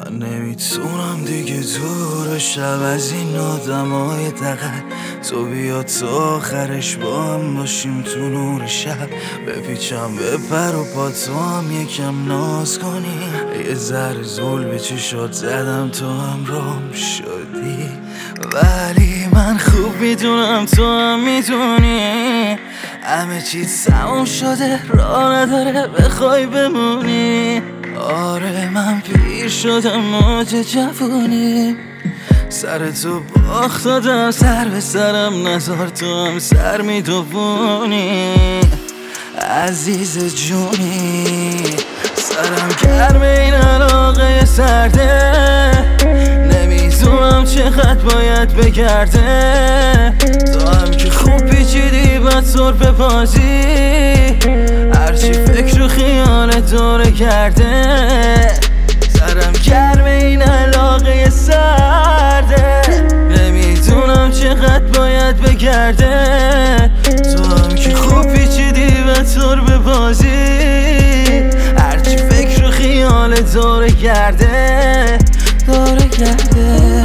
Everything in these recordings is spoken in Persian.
من نمیتونم دیگه دور شب از این آدمای دقل. تو بیا تا آخرش با هم باشیم تو نور شب. بپیچم بپر و پا تو هم یکم ناز کنی. یه ذره زل به چشات زدم تو هم رام شدی. ولی من خوب میدونم تو هم میدونی همه چیز تموم شده، راه نداره بخوای بمونی. آره من پیر شدم موج جوونی، سر تو باخت دادم سر به سرم نزار تو هم سر میدوونی. عزیز جونی سرم گرم این علاقه سرده، نمیدونم چقدر باید بگرده. تو هم که خوب پیچیدی بد سر به بازی، هرچی فکر و خیال دوره کرده. سرم گرم این علاقه سرده، نمیدونم چقدر باید بگرده. تو هم که خوب پیچیدی بد سر به بازی، هرچی فکر و خیال دوره کرده دوره کرده.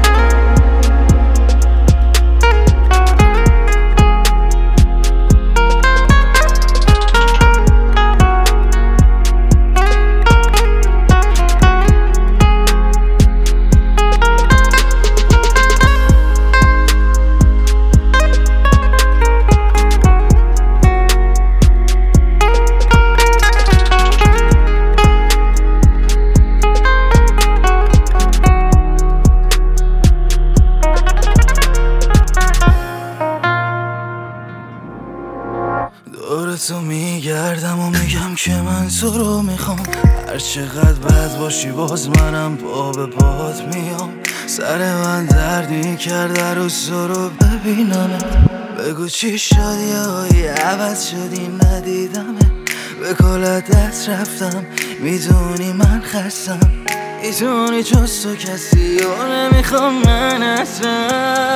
دور تو میگردم و میگم که من تو رو میخوام. هر چقدر بد باشی باز منم پا به پات میام. سر من دردی کرده روز رو ببینمت. بگو چی شد یهویی عوض شدی ندیدمت. به کلت رفتم میدونی من خستم، میدونی جز تو کسی و نمیخوام من اصلا.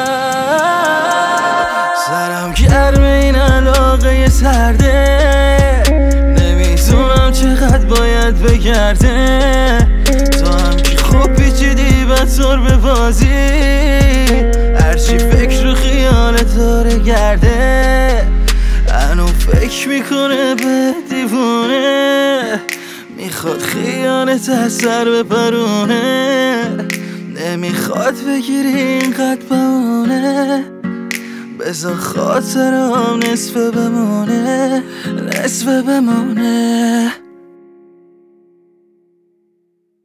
سرم گرم این علاقه سرده، نمیدونم چقدر باید بگرده. تو هم که خوب پیچیدی بد سر به بازی، هرچی فکر و خیال داره گرده. انو فکر میکنه به دیوونه، میخواد خیانت از سر بپرونه. نمیخواد بگیری اینقدر بمونه، بذار خاطرم نصفه بمونه نصفه بمونه.